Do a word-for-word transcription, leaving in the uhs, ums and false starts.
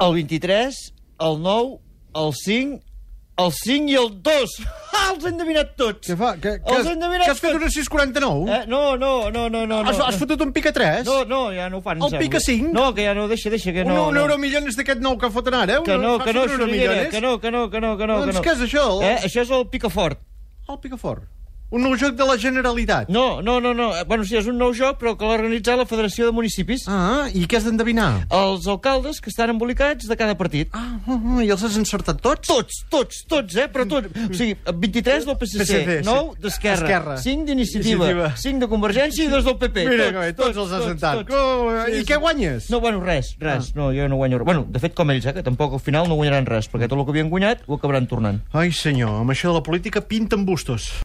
El vint-i-tres, el nou, el cinc, el cinc i el dos. Ah, els he endevinat tots. Què fa? Que, que, Els he endevinat que has fet tots. una sis quaranta-nou? Eh? No, no, no, no, no. Has, no. has fotut un pica tres? No, no, ja no ho fan. em El sembla. pica cinc? No, que ja no, deixa, deixa, que Un, no. un no. euromillones d'aquest nou que foten ara? Que no, Has que no, fotut un Xuriguera, euromillones? que no, que no, que no, que no. Doncs que no. què és això? Eh? Això és el picafort. El picafort. Un nou joc de la Generalitat. No, no, no, no. Bueno, sí, és un nou joc, però que l'ha organitzat la Federació de Municipis. Ah, i què has d'endevinar? Els alcaldes que estan embolicats de cada partit. Ah, uh, uh, i els has encertat tots? Tots, tots, tots, eh? Però tots. O sigui, vint-i-tres del P S C, P S C, sí. nou d'Esquerra, Esquerra. cinc d'iniciativa, Iniciativa. cinc de Convergència i dos del P P. Mira, tots, que bé, tots els has encertat. tots. Oh, Sí, I sí. què guanyes? No, bueno, res, res. No, jo no guanyo res. Bueno, de fet, com ells, eh? Que tampoc al final no guanyaran res, perquè tot el que havien guanyat ho acabaran tornant. Ai, senyor, amb això de la política pinten bustos.